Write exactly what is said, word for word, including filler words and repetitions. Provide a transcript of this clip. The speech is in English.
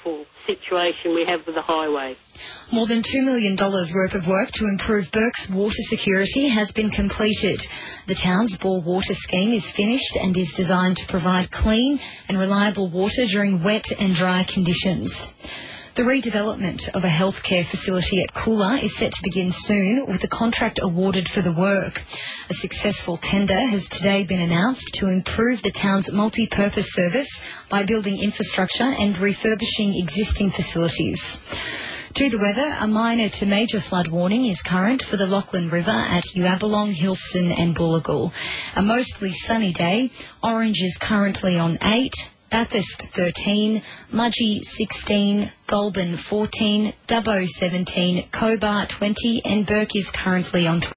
awful situation we have with the highway. More than two million dollars worth of work to improve Bourke's water security has been completed. The town's bore water scheme is finished and is designed to provide clean and reliable water during wet and dry conditions. The redevelopment of a healthcare facility at Coolah is set to begin soon, with a contract awarded for the work. A successful tender has today been announced to improve the town's multi-purpose service by building infrastructure and refurbishing existing facilities. To the weather, a minor to major flood warning is current for the Lachlan River at Uabalong, Hillston and Bullagal. A mostly sunny day. Orange is currently on eight. Bathurst thirteen, Mudgee sixteen, Goulburn fourteen, Dubbo seventeen, Cobar twenty and Bourke is currently on